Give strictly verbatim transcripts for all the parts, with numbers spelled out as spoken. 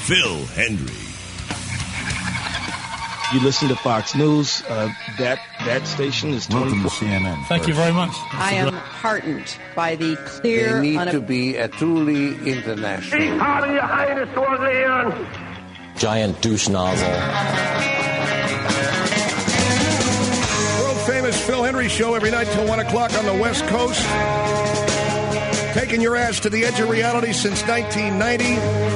Phil Hendrie. You listen to Fox News. Uh, that that station is twenty-four. Welcome to C N N. Thank you very much. I am heartened by the clear... They need une- to be a truly international. Giant douche nozzle. World-famous Phil Hendrie Show every night till one o'clock on the West Coast. Taking your ass to the edge of reality since nineteen ninety.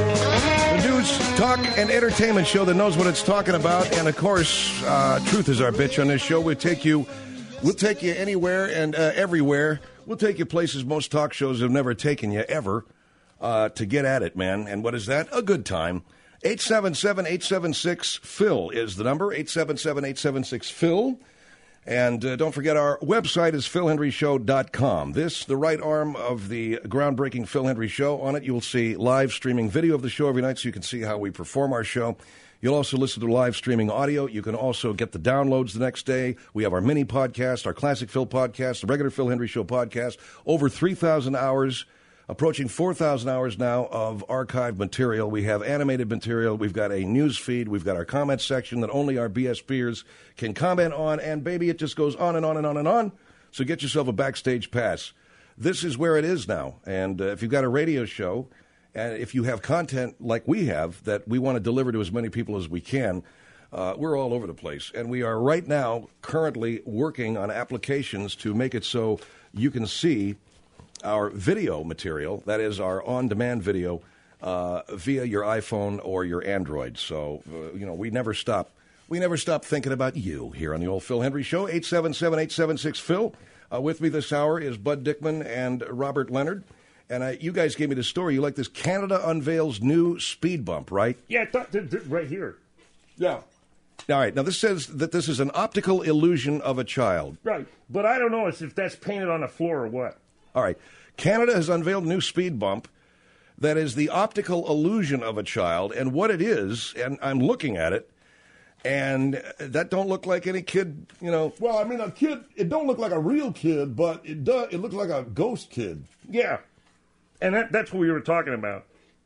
The news, talk, and entertainment show that knows what it's talking about. And, of course, uh, truth is our bitch on this show. We'll take you, we'll take you anywhere and uh, everywhere. We'll take you places most talk shows have never taken you, ever, uh, to get at it, man. And what is that? A good time. eight seven seven, eight seven six, Phil is the number. eight seven seven, eight seven six, Phil. And uh, don't forget, our website is phil hendrie show dot com. This, the right arm of the groundbreaking Phil Hendrie Show. On it, you will see live streaming video of the show every night so you can see how we perform our show. You'll also listen to live streaming audio. You can also get the downloads the next day. We have our mini podcast, our Classic Phil podcast, the regular Phil Hendrie Show podcast. Over three thousand hours, approaching four thousand hours now of archived material. We have animated material. We've got a news feed. We've got our comment section that only our B S peers can comment on. And, baby, it just goes on and on and on and on. So get yourself a backstage pass. This is where it is now. And uh, if you've got a radio show, and if you have content like we have that we want to deliver to as many people as we can, uh, we're all over the place. And we are right now currently working on applications to make it so you can see our video material, that is our on-demand video, uh, via your iPhone or your Android. So, uh, you know, we never stop. We never stop thinking about you here on the old Phil Hendrie Show. eight seven seven, eight seven six, Phil. Uh, with me this hour is Bud Dickman and Robert Leonard. And uh, you guys gave me the story. You like this Canada unveils new speed bump, right? Yeah, th- th- th- right here. Yeah. All right. Now, this says that this is an optical illusion of a child. Right. But I don't know if that's painted on the floor or what. All right. Canada has unveiled a new speed bump that is the optical illusion of a child. And what it is, and I'm looking at it, and that don't look like any kid, you know. Well, I mean, a kid, it don't look like a real kid, but it does. It looks like a ghost kid. Yeah. And that, that's what we were talking about.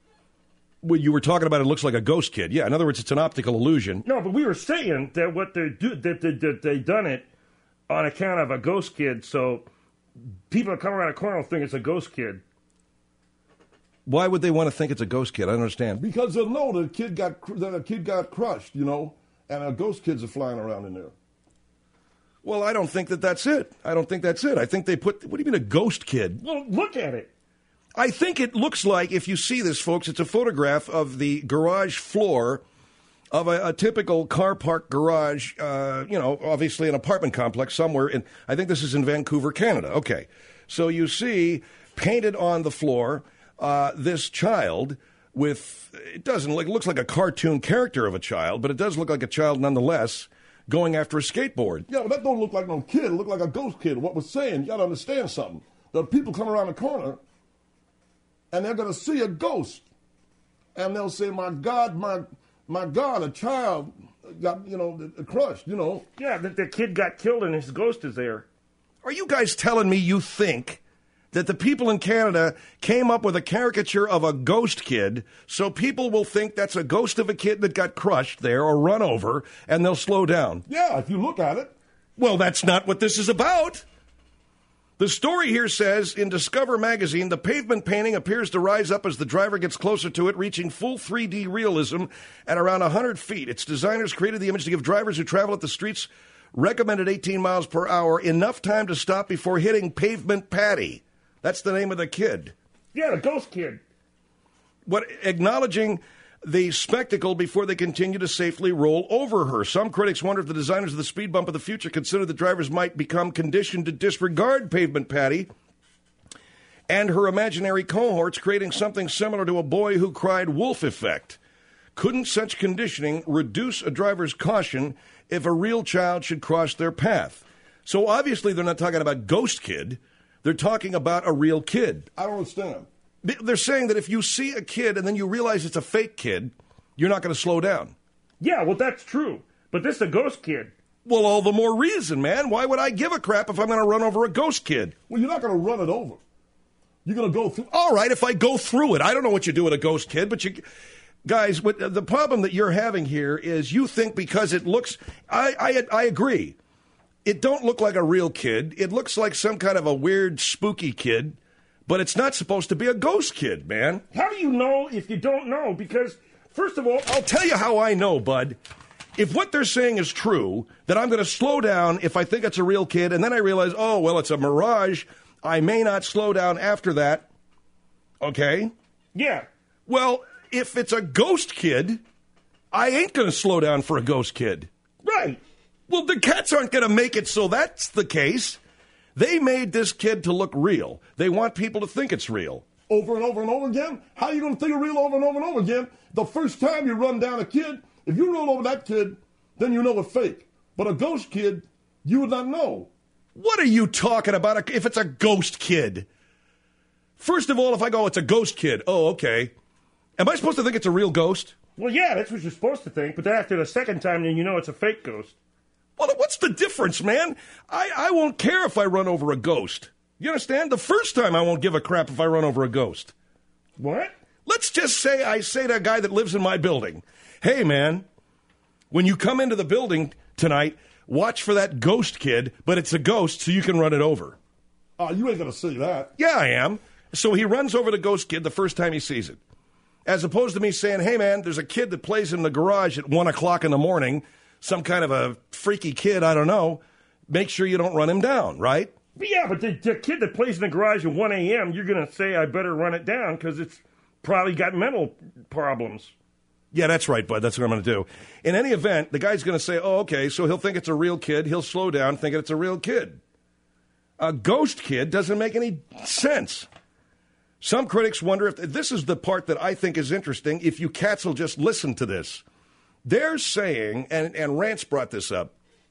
Well, you were talking about it looks like a ghost kid. Yeah, in other words, it's an optical illusion. No, but we were saying that what they do, that they, that they done it on account of a ghost kid, so people that come around a corner will think it's a ghost kid. Why would they want to think it's a ghost kid? I don't understand. Because they'll know the kid got the kid got crushed, you know, and uh, ghost kids are flying around in there. Well, I don't think that that's it. I don't think that's it. I think they put, what do you mean a ghost kid? Well, look at it. I think it looks like, if you see this, folks, it's a photograph of the garage floor of a, a typical car park garage, uh, you know, obviously an apartment complex somewhere in, I think this is in Vancouver, Canada. Okay. So you see painted on the floor uh, this child with, it doesn't look, it looks like a cartoon character of a child, but it does look like a child nonetheless going after a skateboard. Yeah, but that don't look like no kid. It look like a ghost kid. What we're saying, you got to understand something. The people come around the corner and they're going to see a ghost. And they'll say, my God, my my God, a child got, you know, crushed, you know. Yeah, the, the kid got killed and his ghost is there. Are you guys telling me you think that the people in Canada came up with a caricature of a ghost kid so people will think that's a ghost of a kid that got crushed there or run over and they'll slow down? Yeah, if you look at it. Well, that's not what this is about. The story here says, in Discover magazine, the pavement painting appears to rise up as the driver gets closer to it, reaching full three D realism at around one hundred feet. Its designers created the image to give drivers who travel at the streets recommended eighteen miles per hour enough time to stop before hitting pavement patty. That's the name of the kid. Yeah, the ghost kid. What, acknowledging the spectacle before they continue to safely roll over her. Some critics wonder if the designers of the speed bump of the future consider that drivers might become conditioned to disregard pavement patty and her imaginary cohorts, creating something similar to a boy who cried wolf effect. Couldn't such conditioning reduce a driver's caution if a real child should cross their path? So obviously they're not talking about ghost kid. They're talking about a real kid. I don't understand. They're saying that if you see a kid and then you realize it's a fake kid, you're not going to slow down. Yeah, well, that's true. But this is a ghost kid. Well, all the more reason, man. Why would I give a crap if I'm going to run over a ghost kid? Well, you're not going to run it over. You're going to go through. All right, if I go through it. I don't know what you do with a ghost kid, but you... Guys, what, the problem that you're having here is you think because it looks, I, I, I agree. It don't look like a real kid. It looks like some kind of a weird, spooky kid, but it's not supposed to be a ghost kid, man. How do you know if you don't know? Because, first of all, I'll tell you how I know, bud. If what they're saying is true, then I'm going to slow down if I think it's a real kid, and then I realize, oh, well, it's a mirage. I may not slow down after that. Okay? Yeah. Well, if it's a ghost kid, I ain't going to slow down for a ghost kid. Right. Well, the cats aren't going to make it so that's the case. They made this kid to look real. They want people to think it's real. Over and over and over again? How are you going to think of real over and over and over again? The first time you run down a kid, if you roll over that kid, then you know it's fake. But a ghost kid, you would not know. What are you talking about if it's a ghost kid? First of all, if I go, it's a ghost kid, oh, okay. Am I supposed to think it's a real ghost? Well, yeah, that's what you're supposed to think, but then after the second time, then you know it's a fake ghost. Well, what's the difference, man? I, I won't care if I run over a ghost. You understand? The first time I won't give a crap if I run over a ghost. What? Let's just say I say to a guy that lives in my building, hey, man, when you come into the building tonight, watch for that ghost kid, but it's a ghost so you can run it over. Oh, uh, you ain't going to see that. Yeah, I am. So he runs over the ghost kid the first time he sees it. As opposed to me saying, hey, man, there's a kid that plays in the garage at one o'clock in the morning, some kind of a freaky kid, I don't know. Make sure you don't run him down, right? Yeah, but the, the kid that plays in the garage at one a.m., you're going to say, I better run it down because it's probably got mental problems. Yeah, that's right, bud. That's what I'm going to do. In any event, the guy's going to say, oh, okay, so he'll think it's a real kid. He'll slow down thinking it's a real kid. A ghost kid doesn't make any sense. Some critics wonder if this is the part that I think is interesting, if you cats will just listen to this. They're saying, and, and Rance brought this up,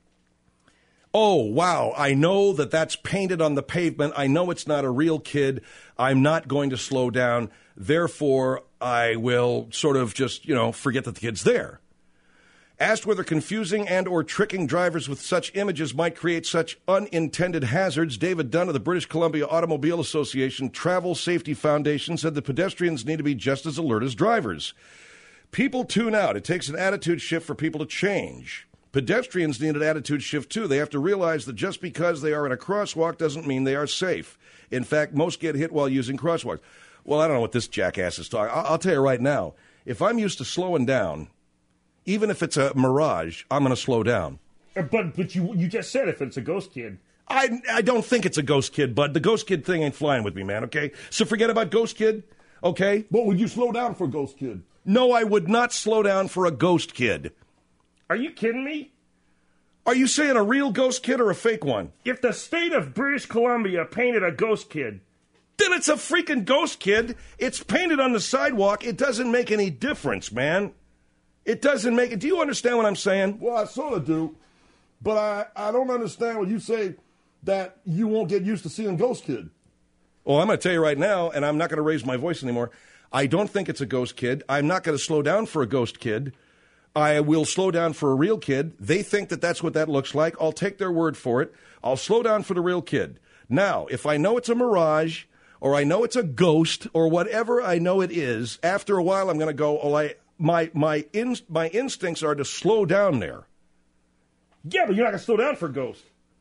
oh, wow, I know that that's painted on the pavement. I know it's not a real kid. I'm not going to slow down. Therefore, I will sort of just, you know, forget that the kid's there. Asked whether confusing and or tricking drivers with such images might create such unintended hazards, David Dunn of the British Columbia Automobile Association Travel Safety Foundation said that pedestrians need to be just as alert as drivers. People tune out. It takes an attitude shift for people to change. Pedestrians need an attitude shift, too. They have to realize that just because they are in a crosswalk doesn't mean they are safe. In fact, most get hit while using crosswalks. Well, I don't know what this jackass is talking. I'll tell you right now, if I'm used to slowing down, even if it's a mirage, I'm going to slow down. But but you you just said if it's a ghost kid. I, I don't think it's a ghost kid, bud. The ghost kid thing ain't flying with me, man, okay? So forget about ghost kid, okay? But would you slow down for a ghost kid? No, I would not slow down for a ghost kid. Are you kidding me? Are you saying a real ghost kid or a fake one? If the state of British Columbia painted a ghost kid, then it's a freaking ghost kid. It's painted on the sidewalk. It doesn't make any difference, man. It doesn't make it. Do you understand what I'm saying? Well, I sort of do. But I, I don't understand when you say that you won't get used to seeing Ghost Kid. Well, I'm going to tell you right now, and I'm not going to raise my voice anymore. I don't think it's a ghost kid. I'm not going to slow down for a ghost kid. I will slow down for a real kid. They think that that's what that looks like. I'll take their word for it. I'll slow down for the real kid. Now, if I know it's a mirage or I know it's a ghost or whatever I know it is, after a while I'm going to go, oh, I, my, my, in, my instincts are to slow down there. Yeah, but you're not going to slow down for a ghost.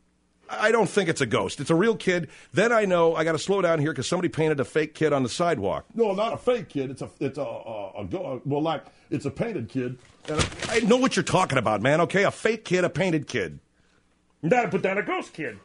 I don't think it's a ghost. It's a real kid. Then I know I got to slow down here because somebody painted a fake kid on the sidewalk. No, not a fake kid. It's a, it's a, a, a, a well, like it's a painted kid. And I know what you're talking about, man. Okay, a fake kid, a painted kid. You got to put down a ghost kid.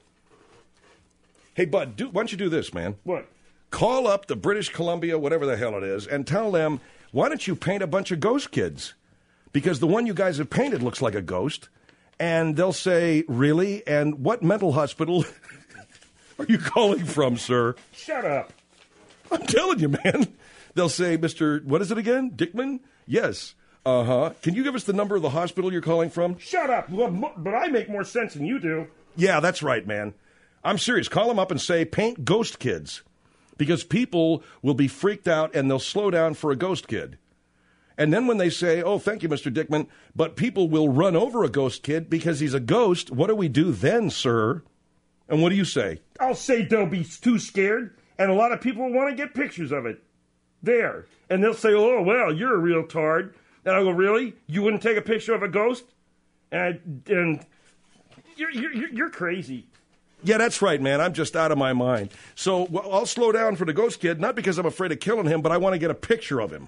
Hey, bud, do, why don't you do this, man? What? Call up the British Columbia, whatever the hell it is, and tell them, why don't you paint a bunch of ghost kids? Because the one you guys have painted looks like a ghost. And they'll say, really? And what mental hospital are you calling from, sir? Shut up. I'm telling you, man. They'll say, Mister, what is it again? Dickman? Yes. Uh-huh. Can you give us the number of the hospital you're calling from? Shut up. Well, but I make more sense than you do. Yeah, that's right, man. I'm serious. Call them up and say, paint ghost kids. Because people will be freaked out and they'll slow down for a ghost kid. And then when they say, oh, thank you, Mister Dickman, but people will run over a ghost kid because he's a ghost, what do we do then, sir? And what do you say? I'll say they'll be too scared, and a lot of people will want to get pictures of it. there. And they'll say, oh, well, you're a real tard. And I go, really? You wouldn't take a picture of a ghost? And, I, and you're, you're, you're crazy. Yeah, that's right, man. I'm just out of my mind. So well, I'll slow down for the ghost kid, not because I'm afraid of killing him, but I want to get a picture of him.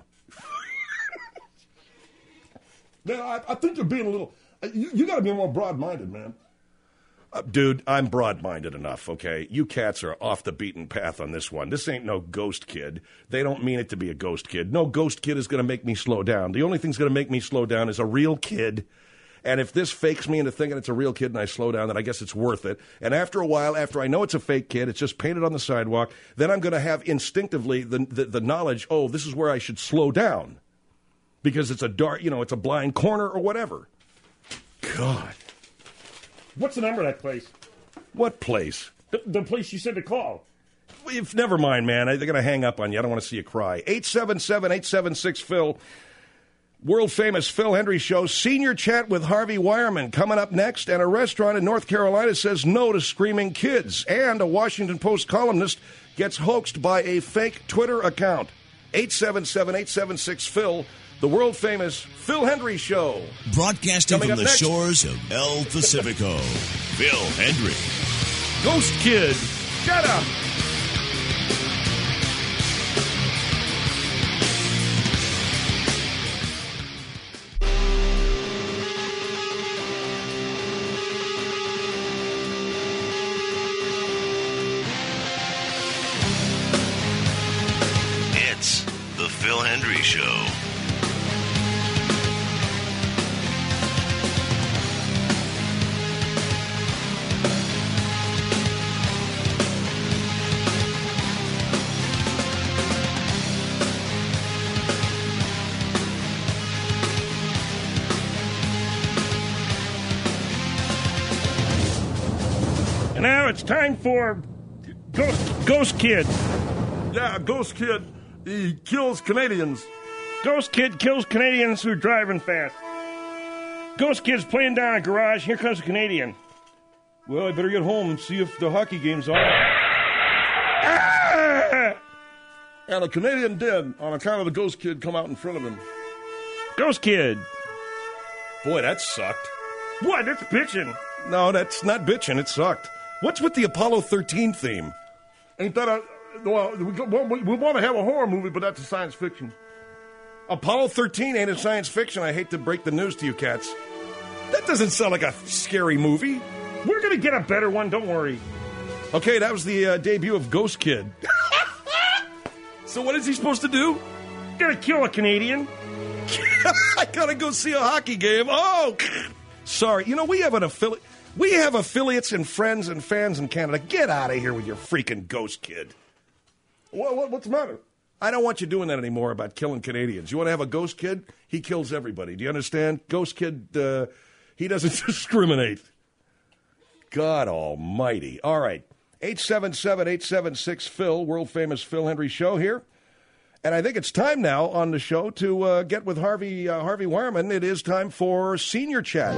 Man, I, I think you're being a little... You, you got to be more broad-minded, man. Uh, dude, I'm broad-minded enough, okay? You cats are off the beaten path on this one. This ain't no ghost kid. They don't mean it to be a ghost kid. No ghost kid is going to make me slow down. The only thing's going to make me slow down is a real kid. And if this fakes me into thinking it's a real kid and I slow down, then I guess it's worth it. And after a while, after I know it's a fake kid, it's just painted on the sidewalk, then I'm going to have instinctively the, the, the knowledge, oh, this is where I should slow down. Because it's a dark, you know, it's a blind corner or whatever. God. What's the number of that place? What place? The, the place you said to call. If, never mind, man. They're going to hang up on you. I don't want to see you cry. eight seven seven, eight seven six, Phil. World-famous Phil Hendrie Show. Senior chat with Harvey Wireman coming up next. And a restaurant in North Carolina says no to screaming kids. And a Washington Post columnist gets hoaxed by a fake Twitter account. eight seven seven, eight seven six, Phil. The world-famous Phil Hendrie Show. Broadcasting Coming from the next. shores of El Pacifico, Phil Hendrie. Ghost Kid, shut up. It's the Phil Hendrie Show. Now it's time for Ghost, Ghost Kid. Yeah, Ghost Kid, he kills Canadians. Ghost Kid kills Canadians who are driving fast. Ghost Kid's playing down a garage. Here comes a Canadian. Well, I better get home and see if the hockey game's on. Ah! And a Canadian dead on account of the Ghost Kid come out in front of him. Ghost Kid. Boy, that sucked. What? That's bitching. No, that's not bitching. It sucked. What's with the Apollo thirteen theme? Ain't that a... Well, we, we, we want to have a horror movie, but that's a science fiction. Apollo thirteen ain't a science fiction. I hate to break the news to you cats. That doesn't sound like a scary movie. We're going to get a better one. Don't worry. Okay, that was the uh, debut of Ghost Kid. So what is he supposed to do? Gonna kill a Canadian. I gotta go see a hockey game. Oh, sorry. You know, we have an affiliate. We have affiliates and friends and fans in Canada. Get out of here with your freaking Ghost Kid. What, what, what's the matter? I don't want you doing that anymore about killing Canadians. You want to have a Ghost Kid? He kills everybody. Do you understand? Ghost Kid, uh, he doesn't discriminate. God almighty. All right. eight seven seven, eight seven six, Phil, world-famous Phil Hendrie Show here. And I think it's time now on the show to uh, get with Harvey uh, Harvey Wireman. It is time for Senior Chat.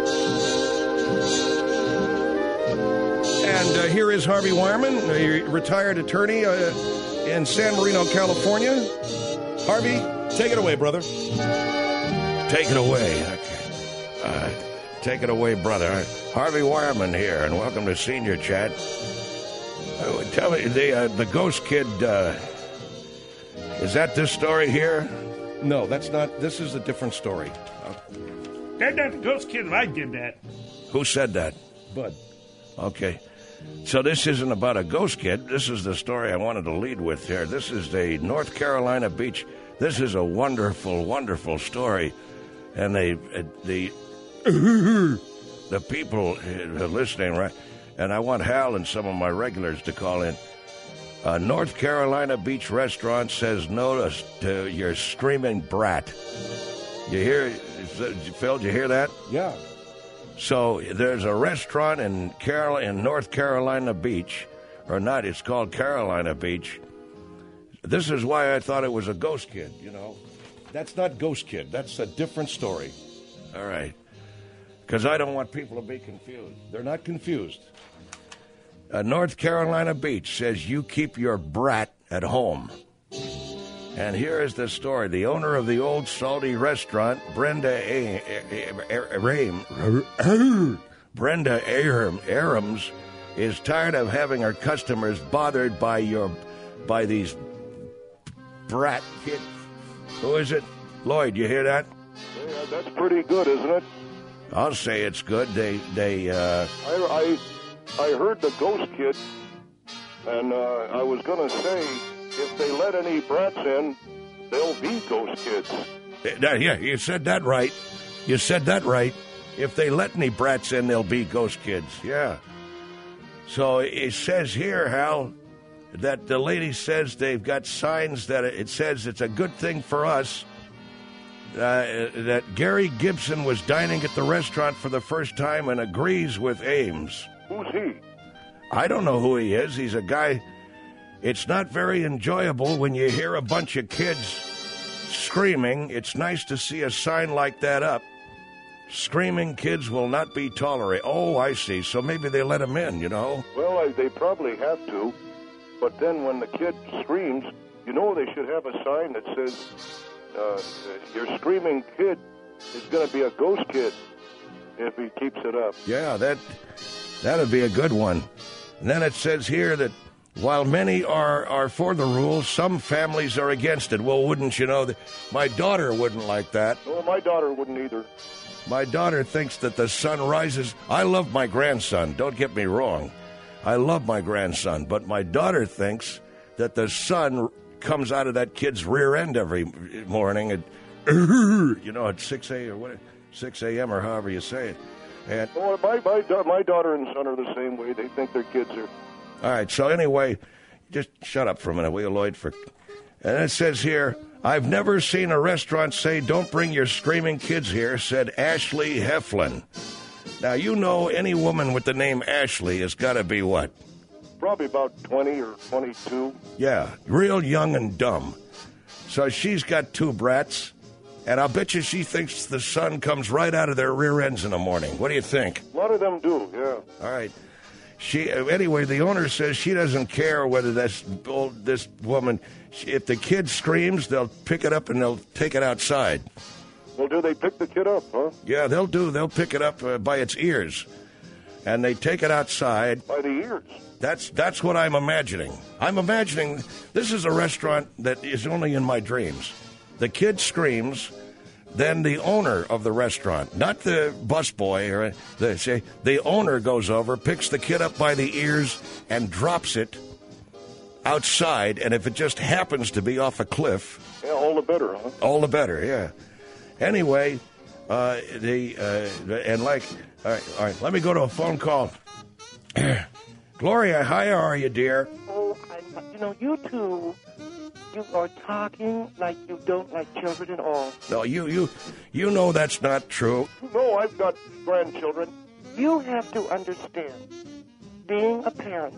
And uh, here is Harvey Wireman, a retired attorney uh, in San Marino, California. Harvey, take it away, brother. Take it away. Okay. Uh, take it away, brother. Harvey Wireman here, and welcome to Senior Chat. Uh, tell me, the uh, the Ghost Kid, uh, is that this story here? No, that's not. This is a different story. That's not the Ghost Kid. I did that. Who said that? Bud. Okay. So this isn't about a ghost kid. This is the story I wanted to lead with here. This is the North Carolina beach. This is a wonderful, wonderful story. And they, uh, the the people are listening, right? And I want Hal and some of my regulars to call in. A North Carolina beach restaurant says no to your screaming brat. You hear, Phil, did you hear that? Yeah. So there's a restaurant in Carol in North Carolina Beach, or not, it's called Carolina Beach. This is why I thought it was a ghost kid, you know. That's not Ghost Kid. That's a different story. All right. Because I don't want people to be confused. They're not confused. Uh, North Carolina Beach says you keep your brat at home. And here is the story. The owner of the Old Salty restaurant, Brenda A- A- A- Aram, Brenda Aram, Arams, is tired of having her customers bothered by your, by these brat kids. Who is it? Lloyd, you hear that? Yeah, that's pretty good, isn't it? I'll say it's good. They, they, uh... I, I, I heard the ghost kid, and uh, I was going to say, if they let any brats in, they'll be ghost kids. Yeah, you said that right. You said that right. If they let any brats in, they'll be ghost kids. Yeah. So it says here, Hal, that the lady says they've got signs that it says it's a good thing for us uh, that Gary Gibson was dining at the restaurant for the first time and agrees with Ames. Who's he? I don't know who he is. He's a guy. It's not very enjoyable when you hear a bunch of kids screaming. It's nice to see a sign like that up. Screaming kids will not be tolerated. Oh, I see. So maybe they let him in, you know? Well, I, they probably have to. But then when the kid screams, you know they should have a sign that says, uh, your screaming kid is going to be a ghost kid if he keeps it up. Yeah, that, that'd be a good one. And then it says here that while many are, are for the rule, some families are against it. Well, wouldn't you know that? My daughter wouldn't like that. No, my daughter wouldn't either. My daughter thinks that the sun rises. I love my grandson. Don't get me wrong. I love my grandson. But my daughter thinks that the sun comes out of that kid's rear end every morning at, you know, at six a.m. or what, six a.m. or however you say it. And, well, my, my, my daughter and son are the same way. They think their kids are. All right, so anyway, just shut up for a minute, will you, Lloyd? For, and it says here, I've never seen a restaurant say, don't bring your screaming kids here, said Ashley Heflin. Now, you know any woman with the name Ashley has got to be what? Probably about twenty or twenty-two. Yeah, real young and dumb. So she's got two brats, and I'll bet you she thinks the sun comes right out of their rear ends in the morning. What do you think? A lot of them do, yeah. All right. She anyway. The owner says she doesn't care whether this old, this woman. If the kid screams, they'll pick it up and they'll take it outside. Well, do they pick the kid up, huh? Yeah, they'll do. They'll pick it up uh, by its ears, and they take it outside. By the ears. That's that's what I'm imagining. I'm imagining this is a restaurant that is only in my dreams. The kid screams. Then the owner of the restaurant, not the busboy, or the say the owner goes over, picks the kid up by the ears, and drops it outside. And if it just happens to be off a cliff, yeah, all the better, huh? All the better, yeah. Anyway, uh, the uh, and like, all right, all right. Let me go to a phone call. Gloria, hi, how are you, dear? Oh, I, you know, you two. You are talking like you don't like children at all. No, you, you, you know that's not true. No, I've got grandchildren. You have to understand, being a parent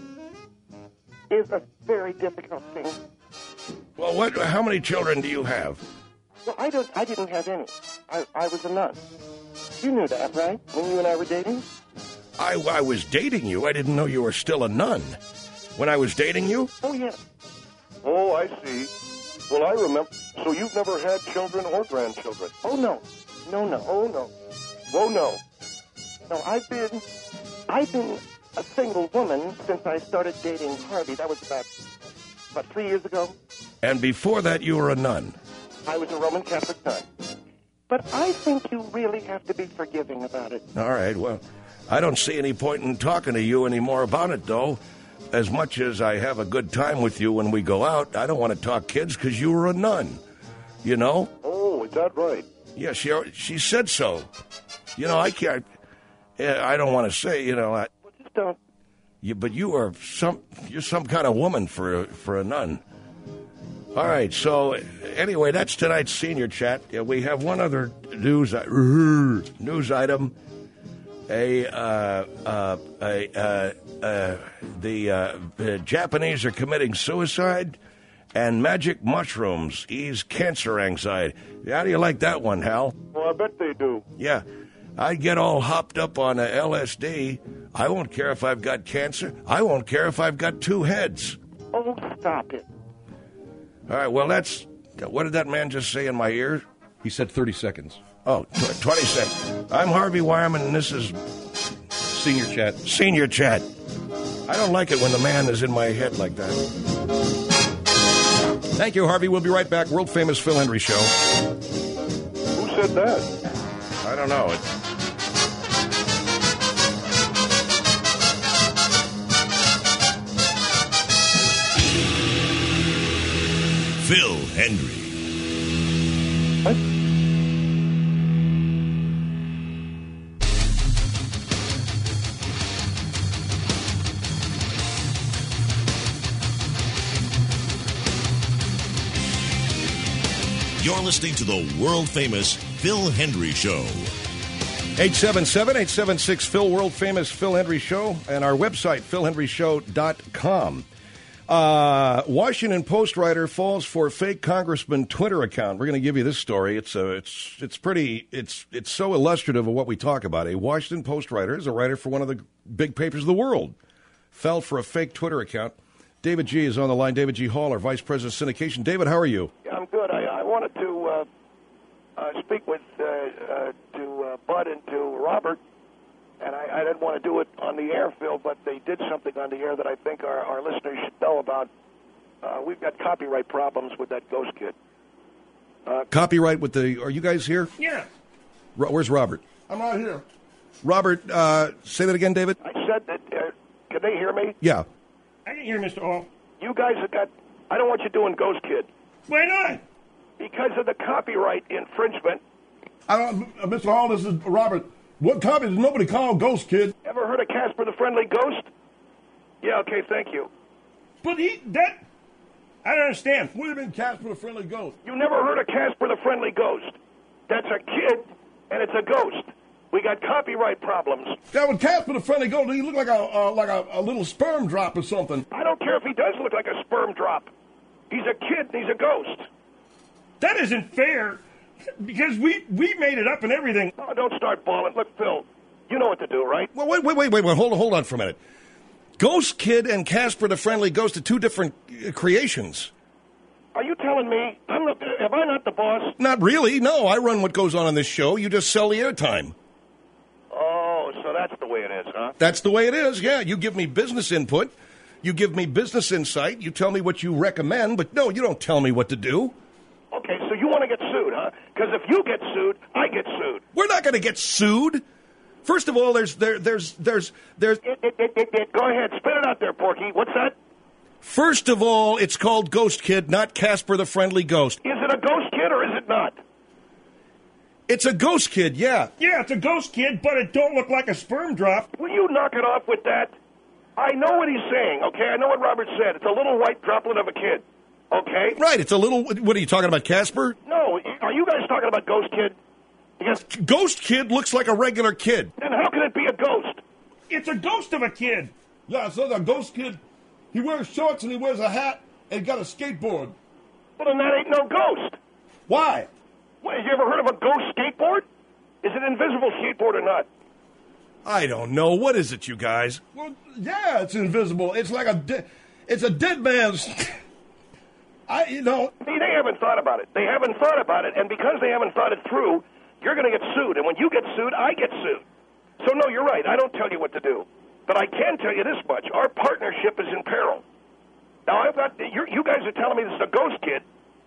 is a very difficult thing. Well, what? How many children do you have? Well, I don't. I didn't have any. I, I was a nun. You knew that, right? When you and I were dating. I, I was dating you. I didn't know you were still a nun. When I was dating you? Oh yeah. Oh, I see. Well, I remember. So you've never had children or grandchildren? Oh, no. No, no. Oh, no. Oh, no. No, I've been, I've been a single woman since I started dating Harvey. That was about, about three years ago. And before that, you were a nun? I was a Roman Catholic nun. But I think you really have to be forgiving about it. All right, well, I don't see any point in talking to you anymore about it, though. As much as I have a good time with you when we go out, I don't want to talk kids because you were a nun, you know? Oh, is that right? Yeah, she she said so. You know, I can't, I don't want to say, you know. I, well, just don't. You, but you are some, you're some kind of woman for, for a nun. All right, so anyway, that's tonight's senior chat. Yeah, we have one other news, uh, news item. A, uh, uh, a, uh, uh, the, uh, the Japanese are committing suicide, and magic mushrooms ease cancer anxiety. How do you like that one, Hal? Well, I bet they do. Yeah. I'd get all hopped up on a L S D. I won't care if I've got cancer. I won't care if I've got two heads. Oh, stop it. All right, well, that's... What did that man just say in my ear? He said thirty seconds. Oh, tw- twenty seconds. I'm Harvey Wireman, and this is... Senior Chat. Senior Chat. I don't like it when the man is in my head like that. Thank you, Harvey. We'll be right back. World famous Phil Hendry Show. Who said that? I don't know. It... Phil Hendry. What? You're listening to the world-famous Phil Hendry Show. eight seven seven, eight seven six, Phil, world-famous Phil Hendry Show, and our website, phil hendry show dot com. Uh, Washington Post writer falls for fake congressman Twitter account. We're going to give you this story. It's a, it's it's pretty it's it's so illustrative of what we talk about. A Washington Post writer is a writer for one of the big papers of the world. Fell for a fake Twitter account. David G. is on the line. David G. Hall, our Vice President of Syndication. David, how are you? Yeah, I'm good. I, I wanted to uh, uh, speak with uh, uh, to uh, Bud and to Robert. And I, I didn't want to do it on the air, Phil, but they did something on the air that I think our, our listeners should know about. Uh, we've got copyright problems with that Ghost Kid. Uh, copyright with the... Are you guys here? Yeah. Ro- where's Robert? I'm right here. Robert, uh, say that again, David? I said that... Uh, can they hear me? Yeah. I can hear Mister Hall. You guys have got... I don't want you doing Ghost Kid. Why not? Because of the copyright infringement. I don't, uh, Mister Hall, this is Robert. What copy does nobody call Ghost Kid? Ever heard of Casper the Friendly Ghost? Yeah, okay, thank you. But he, that, I don't understand. What do you mean Casper the Friendly Ghost? You never heard of Casper the Friendly Ghost? That's a kid, and it's a ghost. We got copyright problems. That was Casper the Friendly Ghost. He looked like a uh, like a, a little sperm drop or something. I don't care if he does look like a sperm drop. He's a kid, and he's a ghost. That isn't fair. Because we, we made it up and everything. Oh, don't start bawling. Look, Phil, you know what to do, right? Well, wait, wait, wait, wait, wait. Hold on, hold on for a minute. Ghost Kid and Casper the Friendly Ghost are two different uh, creations. Are you telling me? I'm not, am I not the boss? Not really. No, I run what goes on on this show. You just sell the airtime. Oh, so that's the way it is, huh? That's the way it is, yeah. You give me business input. You give me business insight. You tell me what you recommend. But no, you don't tell me what to do. Okay, so you want to get sued, huh? Because if you get sued, I get sued. We're not going to get sued. First of all, there's there there's there's there's. It, it, it, it, it. Go ahead, spit it out there, Porky. What's that? First of all, it's called Ghost Kid, not Casper the Friendly Ghost. Is it a Ghost Kid or is it not? It's a Ghost Kid, yeah. Yeah, it's a Ghost Kid, but it don't look like a sperm drop. Will you knock it off with that? I know what he's saying. Okay, I know what Robert said. It's a little white droplet of a kid. Okay? Right, it's a little... What are you talking about, Casper? No, are you guys talking about Ghost Kid? Because Ghost Kid looks like a regular kid. Then how can it be a ghost? It's a ghost of a kid. Yeah, so the Ghost Kid, he wears shorts and he wears a hat and got a skateboard. Well, then that ain't no ghost. Why? What, have you ever heard of a ghost skateboard? Is it an invisible skateboard or not? I don't know. What is it, you guys? Well, yeah, it's invisible. It's like a... De- it's a dead man's... I, you know... See, they haven't thought about it. They haven't thought about it, and because they haven't thought it through, you're going to get sued. And when you get sued, I get sued. So, no, you're right. I don't tell you what to do. But I can tell you this much. Our partnership is in peril. Now, I've got... You're, you guys are telling me this is a Ghost Kid,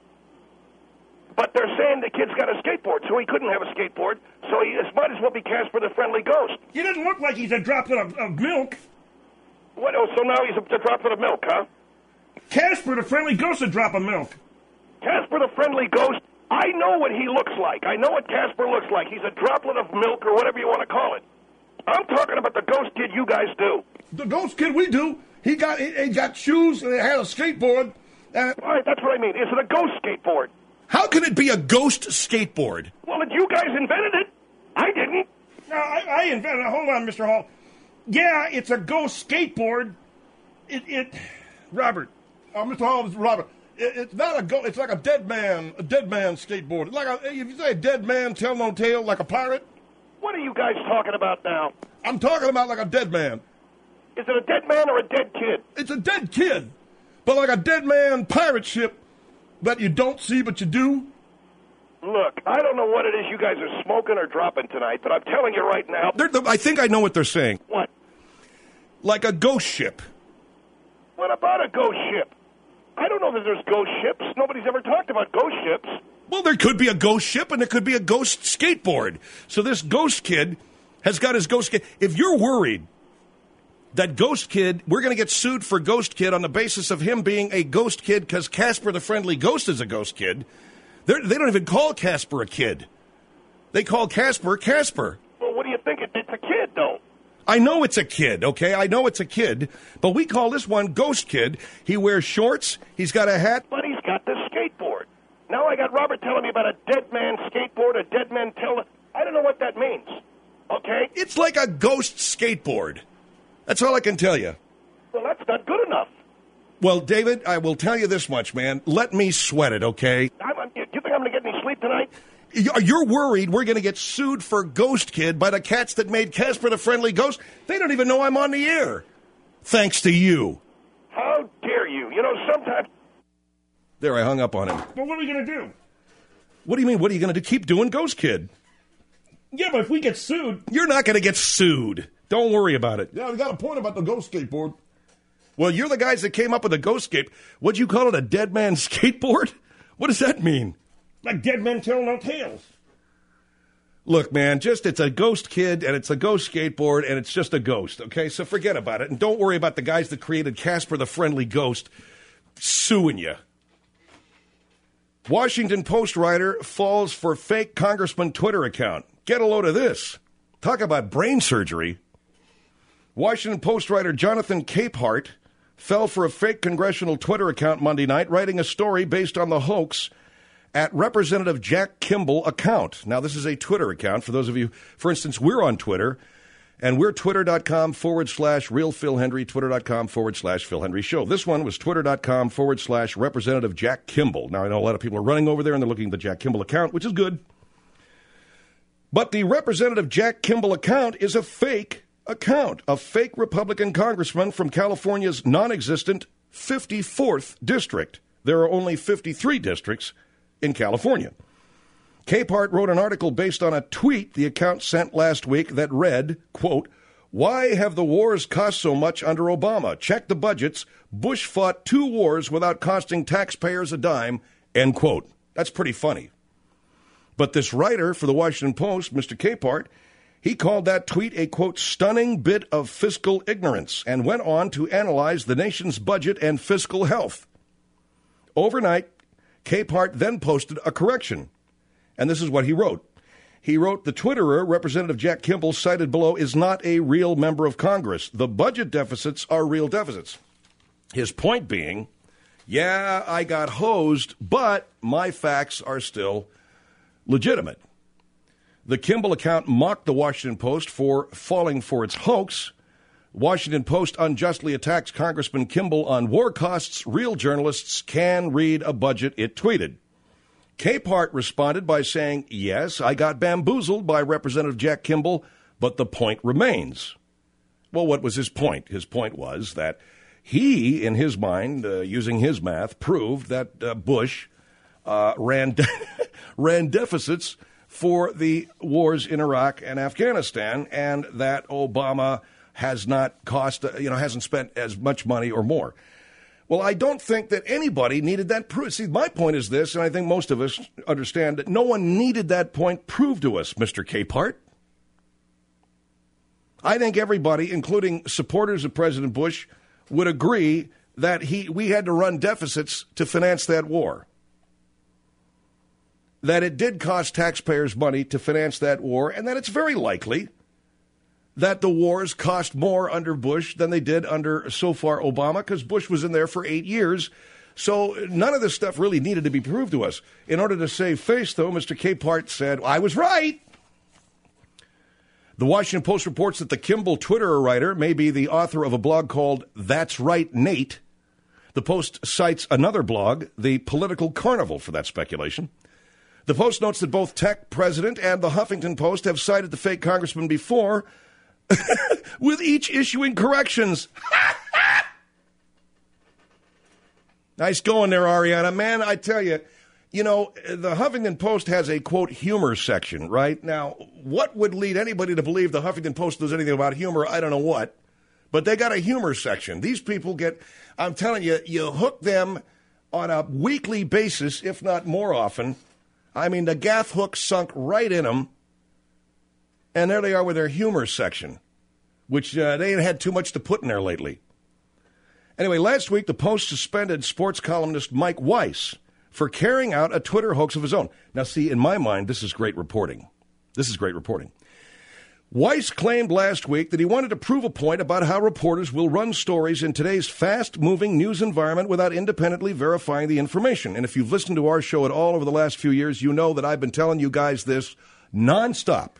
but they're saying the kid's got a skateboard, so he couldn't have a skateboard, so he might as well be Casper the Friendly Ghost. He doesn't look like he's a droplet of, of milk. What? Oh, so now he's a, a droplet of milk, huh? Casper the Friendly Ghost, a drop of milk. Casper the Friendly Ghost, I know what he looks like. I know what Casper looks like. He's a droplet of milk or whatever you want to call it. I'm talking about the Ghost Kid you guys do. The Ghost Kid we do, he got he, he got shoes and he had a skateboard. And... All right, that's what I mean. Is it a ghost skateboard? How can it be a ghost skateboard? Well, if you guys invented it, I didn't. No, I, I invented it. Hold on, Mister Hall. Yeah, it's a ghost skateboard. It, it, Robert. Uh, Mister Hall, Robert. It, it's not a ghost. It's like a dead man, a dead man skateboard. It's like a, if you say dead man, tell no tale, like a pirate. What are you guys talking about now? I'm talking about like a dead man. Is it a dead man or a dead kid? It's a dead kid, but like a dead man pirate ship that you don't see but you do? Look, I don't know what it is you guys are smoking or dropping tonight, but I'm telling you right now. They're, I think I know what they're saying. What? Like a ghost ship. What about a ghost ship? I don't know that there's ghost ships. Nobody's ever talked about ghost ships. Well, there could be a ghost ship and there could be a ghost skateboard. So this ghost kid has got his ghost kid. If you're worried that Ghost Kid, we're going to get sued for Ghost Kid on the basis of him being a ghost kid because Casper the Friendly Ghost is a ghost kid, They're, they don't even call Casper a kid. They call Casper Casper. Well, what do you think? It, it's a kid, though. I know it's a kid, okay? I know it's a kid, but we call this one Ghost Kid. He wears shorts, he's got a hat. But he's got this skateboard. Now I got Robert telling me about a dead man skateboard, a dead man tell. I don't know what that means, okay? It's like a ghost skateboard. That's all I can tell you. Well, that's not good enough. Well, David, I will tell you this much, man. Let me sweat it, okay? I'm, I'm, do you think I'm going to get any sleep tonight? You're worried we're going to get sued for Ghost Kid by the cats that made Casper the Friendly Ghost? They don't even know I'm on the air. Thanks to you. How dare you? You know, sometimes... There, I hung up on him. But what are we going to do? What do you mean, what are you going to do? Keep doing Ghost Kid. Yeah, but if we get sued... You're not going to get sued. Don't worry about it. Yeah, we got a point about the ghost skateboard. Well, you're the guys that came up with the ghost skate. What'd you call it, a dead man skateboard? What does that mean? Like dead men tell no tales. Look, man, just it's a ghost kid and it's a ghost skateboard and it's just a ghost, okay? So forget about it. And don't worry about the guys that created Casper the Friendly Ghost suing you. Washington Post writer falls for fake congressman Twitter account. Get a load of this. Talk about brain surgery. Washington Post writer Jonathan Capehart fell for a fake congressional Twitter account Monday night, writing a story based on the hoax at Representative Jack Kimball account. Now, this is a Twitter account. For those of you, for instance, we're on Twitter, and we're twitter.com forward slash real Phil Hendry, twitter.com forward slash Phil Hendry Show. This one was twitter.com forward slash Representative Jack Kimball. Now, I know a lot of people are running over there, and they're looking at the Jack Kimball account, which is good. But the Representative Jack Kimball account is a fake account, a fake Republican congressman from California's non-existent fifty-fourth district. There are only fifty-three districts in California. Capehart wrote an article based on a tweet the account sent last week that read, quote, "Why have the wars cost so much under Obama? Check the budgets. Bush fought two wars without costing taxpayers a dime," end quote. That's pretty funny. But this writer for the Washington Post, Mister Capehart, he called that tweet a, quote, stunning bit of fiscal ignorance and went on to analyze the nation's budget and fiscal health. Overnight, Capehart then posted a correction, and this is what he wrote. He wrote, "The Twitterer, Representative Jack Kimball, cited below, is not a real member of Congress. The budget deficits are real deficits." His point being, yeah, I got hosed, but my facts are still legitimate. The Kimball account mocked the Washington Post for falling for its hoax. Washington Post unjustly attacks Congressman Kimball on war costs. Real journalists can read a budget, it tweeted. Capehart responded by saying, "Yes, I got bamboozled by Representative Jack Kimball, but the point remains." Well, what was his point? His point was that he, in his mind, uh, using his math, proved that uh, Bush uh, ran de- ran deficits for the wars in Iraq and Afghanistan, and that Obama has not cost, uh, you know, hasn't spent as much money or more. Well, I don't think that anybody needed that proof. See, my point is this, and I think most of us understand that no one needed that point proved to us, Mister Capehart. I think everybody, including supporters of President Bush, would agree that he we had to run deficits to finance that war. That it did cost taxpayers money to finance that war, and that it's very likely that the wars cost more under Bush than they did under, so far, Obama, because Bush was in there for eight years. So none of this stuff really needed to be proved to us. In order to save face, though, Mister Capehart said, "I was right." The Washington Post reports that the Kimball Twitterer writer may be the author of a blog called That's Right, Nate. The Post cites another blog, The Political Carnival, for that speculation. The Post notes that both Tech President and the Huffington Post have cited the fake congressman before, with each issuing corrections. Nice going there, Ariana. Man, I tell you, you know, the Huffington Post has a, quote, humor section, right? Now, what would lead anybody to believe the Huffington Post knows anything about humor? I don't know what. But they got a humor section. These people get, I'm telling you, you hook them on a weekly basis, if not more often. I mean, the gaff hook sunk right in them. And there they are with their humor section, which uh, they ain't had too much to put in there lately. Anyway, last week, the Post suspended sports columnist Mike Weiss for carrying out a Twitter hoax of his own. Now, see, in my mind, this is great reporting. This is great reporting. Weiss claimed last week that he wanted to prove a point about how reporters will run stories in today's fast-moving news environment without independently verifying the information. And if you've listened to our show at all over the last few years, you know that I've been telling you guys this nonstop.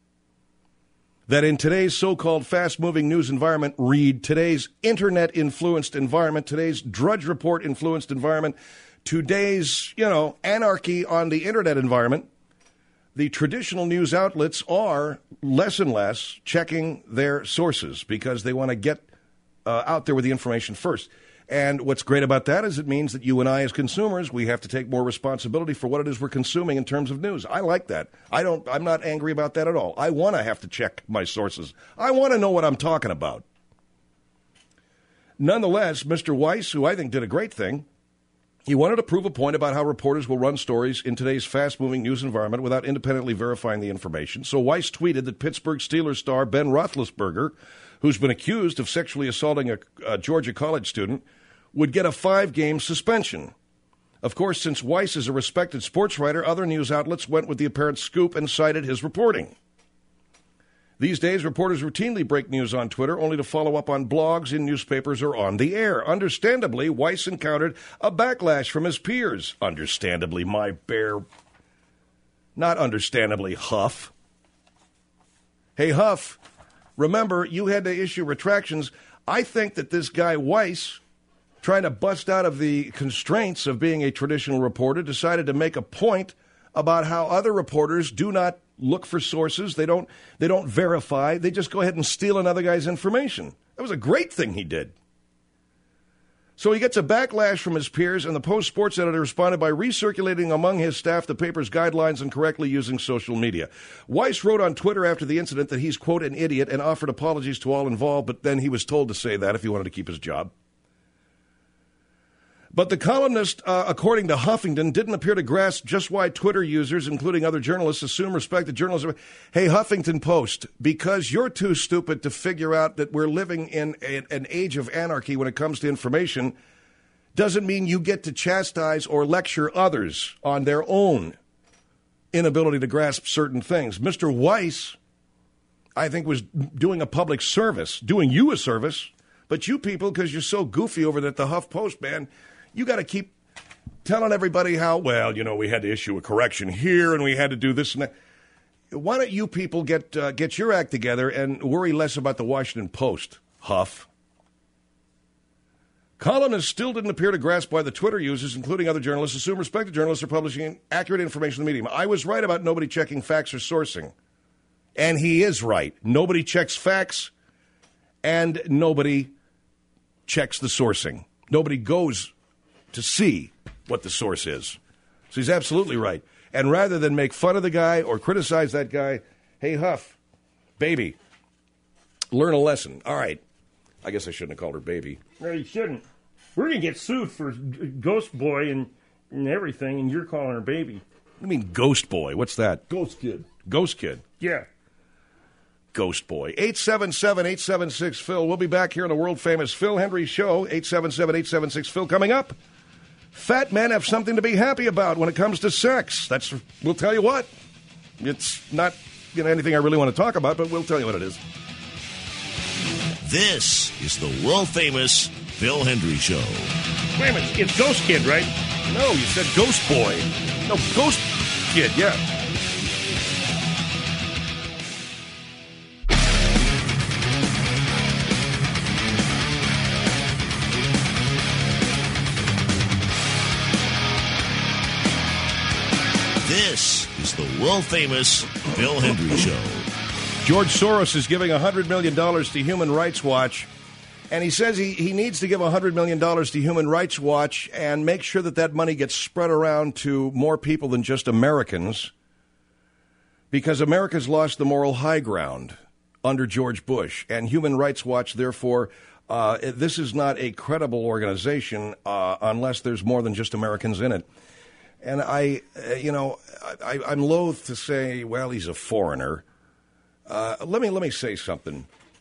That in today's so-called fast-moving news environment, read today's internet-influenced environment, today's Drudge Report-influenced environment, today's, you know, anarchy on the internet environment, the traditional news outlets are less and less checking their sources because they want to get uh, out there with the information first. And what's great about that is it means that you and I as consumers, we have to take more responsibility for what it is we're consuming in terms of news. I like that. I don't, I'm not angry about that at all. I want to have to check my sources. I want to know what I'm talking about. Nonetheless, Mister Weiss, who I think did a great thing, he wanted to prove a point about how reporters will run stories in today's fast-moving news environment without independently verifying the information. So Weiss tweeted that Pittsburgh Steelers star Ben Roethlisberger, who's been accused of sexually assaulting a, a Georgia college student, would get a five-game suspension. Of course, since Weiss is a respected sports writer, other news outlets went with the apparent scoop and cited his reporting. These days, reporters routinely break news on Twitter only to follow up on blogs, in newspapers, or on the air. Understandably, Weiss encountered a backlash from his peers. Understandably, my bear. Not understandably, Huff. Hey, Huff, remember, you had to issue retractions. I think that this guy, Weiss, trying to bust out of the constraints of being a traditional reporter, decided to make a point about how other reporters do not look for sources. They don't, they don't verify. They just go ahead and steal another guy's information. That was a great thing he did. So he gets a backlash from his peers, and the Post sports editor responded by recirculating among his staff the paper's guidelines and correctly using social media. Weiss wrote on Twitter after the incident that he's, quote, an idiot and offered apologies to all involved, but then he was told to say that if he wanted to keep his job. But the columnist, uh, according to Huffington, didn't appear to grasp just why Twitter users, including other journalists, assume respected journalism. Hey, Huffington Post, because you're too stupid to figure out that we're living in a, an age of anarchy when it comes to information, doesn't mean you get to chastise or lecture others on their own inability to grasp certain things. Mister Weiss, I think, was doing a public service, doing you a service, but you people, because you're so goofy over at the Huff Post, man, you got to keep telling everybody how, well, you know, we had to issue a correction here and we had to do this and that. Why don't you people get uh, get your act together and worry less about the Washington Post, Huff? Columnists still didn't appear to grasp why the Twitter users, including other journalists, assume respected journalists are publishing accurate information in the medium. I was right about nobody checking facts or sourcing. And he is right. Nobody checks facts and nobody checks the sourcing. Nobody goes to see what the source is. So he's absolutely right. And rather than make fun of the guy or criticize that guy, hey, Huff, baby, learn a lesson. All right. I guess I shouldn't have called her baby. No, you shouldn't. We're going to get sued for Ghost Boy and, and everything, and you're calling her baby. What do you mean Ghost Boy? What's that? Ghost Kid. Ghost Kid. Yeah. Ghost Boy. eight seven seven, eight seven six, Phil. We'll be back here on the world-famous Phil Hendry Show. eight seven seven, eight seven six, Phil. Coming up, fat men have something to be happy about when it comes to sex. That's, we'll tell you what. It's not, you know, anything I really want to talk about, but we'll tell you what it is. This is the world-famous Phil Hendry Show. Wait a minute. It's Ghost Kid, right? No, you said Ghost Boy. No, Ghost Kid, yeah. This is the world-famous Phil Hendry Show. George Soros is giving one hundred million dollars to Human Rights Watch And he says he, he needs to give one hundred million dollars to Human Rights Watch and make sure that that money gets spread around to more people than just Americans, because America's lost the moral high ground under George Bush. And Human Rights Watch, therefore, uh, this is not a credible organization uh, unless there's more than just Americans in it. And I, uh, you know, I, I'm loath to say, well, he's a foreigner. Uh, let me let me say something.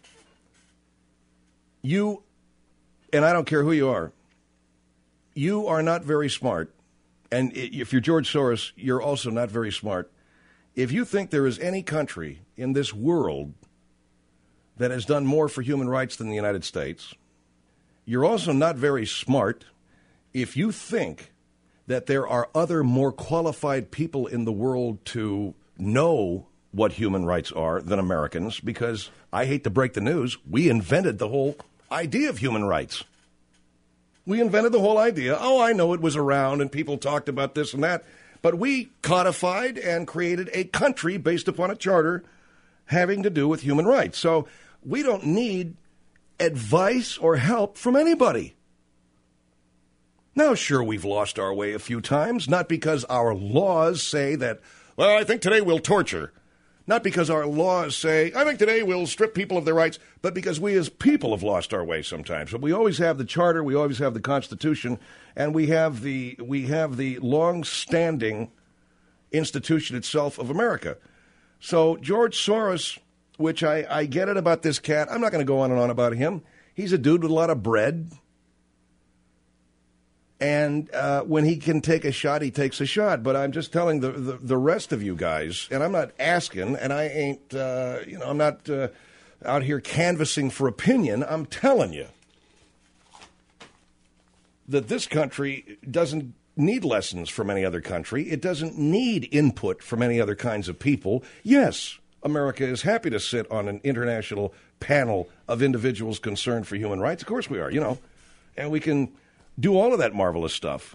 You, and I don't care who you are, you are not very smart. And if you're George Soros, you're also not very smart. If you think there is any country in this world that has done more for human rights than the United States, you're also not very smart if you think that there are other more qualified people in the world to know what human rights are than Americans, because I hate to break the news, we invented the whole idea of human rights. We invented the whole idea. Oh, I know it was around and people talked about this and that, but we codified and created a country based upon a charter having to do with human rights. So we don't need advice or help from anybody. Now, sure, we've lost our way a few times, not because our laws say that, well, I think today we'll torture. Not because our laws say, I think today we'll strip people of their rights, but because we as people have lost our way sometimes. But we always have the Charter, we always have the Constitution, and we have the we have the long-standing institution itself of America. So George Soros, which I, I get it about this cat, I'm not going to go on and on about him. He's a dude with a lot of bread. And uh, when he can take a shot, he takes a shot. But I'm just telling the, the, the rest of you guys, and I'm not asking, and I ain't, uh, you know, I'm not uh, out here canvassing for opinion. I'm telling you that this country doesn't need lessons from any other country. It doesn't need input from any other kinds of people. Yes, America is happy to sit on an international panel of individuals concerned for human rights. Of course we are, you know, and we can do all of that marvelous stuff.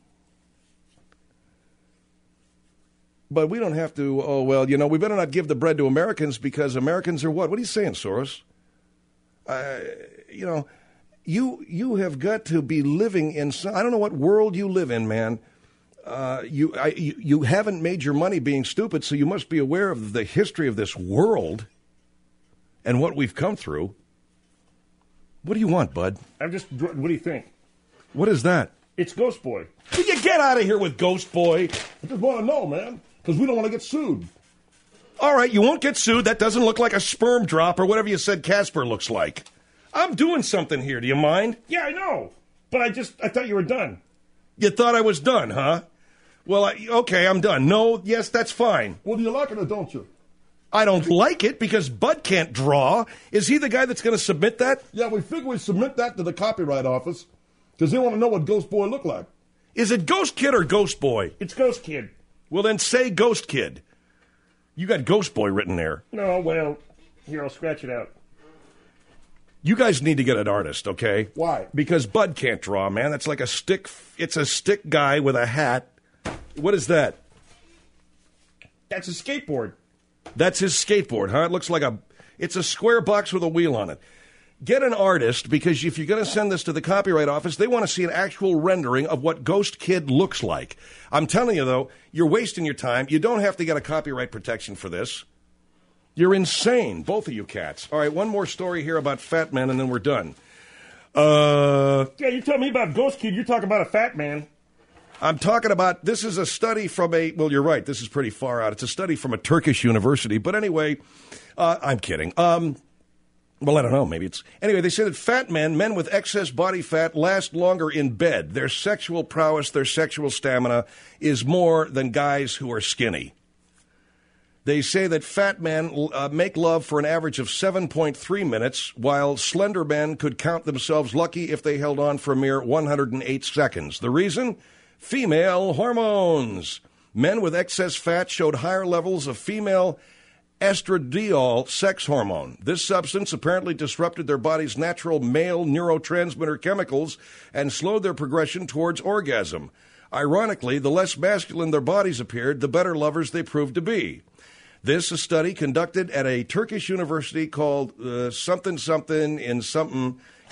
But we don't have to, oh, well, you know, we better not give the bread to Americans because Americans are what? What are you saying, Soros? Uh, you know, you you have got to be living in some, I don't know what world you live in, man. Uh, you, I, you you haven't made your money being stupid, so you must be aware of the history of this world and what we've come through. What do you want, bud? I'm just, what do you think? What is that? It's Ghost Boy. Will you get out of here with Ghost Boy? I just want to know, man, because we don't want to get sued. All right, you won't get sued. That doesn't look like a sperm drop or whatever you said Casper looks like. I'm doing something here. Do you mind? Yeah, I know. But I just, I thought you were done. You thought I was done, huh? Well, I, okay, I'm done. No, yes, that's fine. Well, do you like it or don't you? I don't like it because Bud can't draw. Is he the guy that's going to submit that? Yeah, we figure we submit that to the Copyright Office. Because they want to know what Ghost Boy looked like. Is it Ghost Kid or Ghost Boy? It's Ghost Kid. Well, then say Ghost Kid. You got Ghost Boy written there. No, well, here, I'll scratch it out. You guys need to get an artist, okay? Why? Because Bud can't draw, man. That's like a stick. It's a stick guy with a hat. What is that? That's a skateboard. That's his skateboard, huh? It looks like a, it's a square box with a wheel on it. Get an artist, because if you're going to send this to the Copyright Office, they want to see an actual rendering of what Ghost Kid looks like. I'm telling you, though, you're wasting your time. You don't have to get a copyright protection for this. You're insane, both of you cats. All right, one more story here about fat men, and then we're done. Uh, yeah, you tell me about Ghost Kid. You're talking about a fat man. I'm talking about, this is a study from a, well, you're right, this is pretty far out. It's a study from a Turkish university. But anyway, uh, I'm kidding. Um... Well, I don't know. Maybe it's... Anyway, they say that fat men, men with excess body fat, last longer in bed. Their sexual prowess, their sexual stamina is more than guys who are skinny. They say that fat men uh, make love for an average of seven point three minutes, while slender men could count themselves lucky if they held on for a mere one hundred eight seconds. The reason? Female hormones. Men with excess fat showed higher levels of female estradiol sex hormone. This substance apparently disrupted their body's natural male neurotransmitter chemicals and slowed their progression towards orgasm. Ironically, the less masculine their bodies appeared, the better lovers they proved to be. This is a study conducted at a Turkish university called uh, something something in something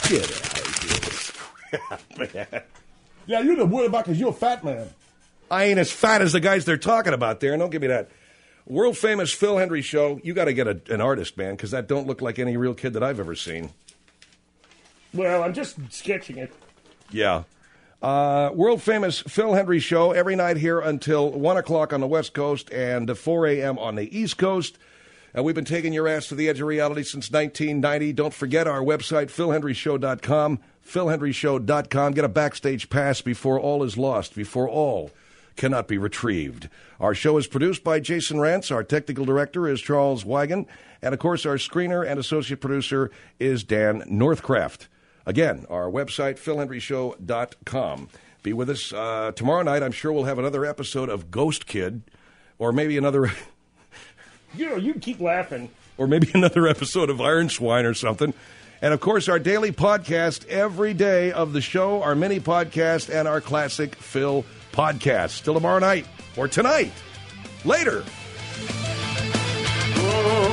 Get out of here, man. Yeah, you're the worried about because you're a fat man. I ain't as fat as the guys they're talking about there. Don't give me that. World famous Phil Hendrie show. You got to get a, an artist, man, because that don't look like any real kid that I've ever seen. Well, I'm just sketching it. Yeah. Uh, world famous Phil Hendrie show every night here until one o'clock on the West Coast and four a.m. on the East Coast. Uh, we've been taking your ass to the edge of reality since nineteen ninety. Don't forget our website, phil hendrie show dot com. phil hendrie show dot com. Get a backstage pass before all is lost, before all cannot be retrieved. Our show is produced by Jason Rantz. Our technical director is Charles Wigan. And, of course, our screener and associate producer is Dan Northcraft. Again, our website, phil hendrie show dot com. Be with us uh, tomorrow night. I'm sure we'll have another episode of Ghost Kid, or maybe another... You know, you keep laughing. Or maybe another episode of Iron Swine or something. And, of course, our daily podcast every day of the show, our mini podcast, and our classic Phil podcast. Till tomorrow night, or tonight, later.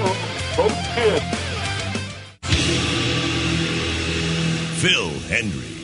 Oh, kid. Phil Hendrie.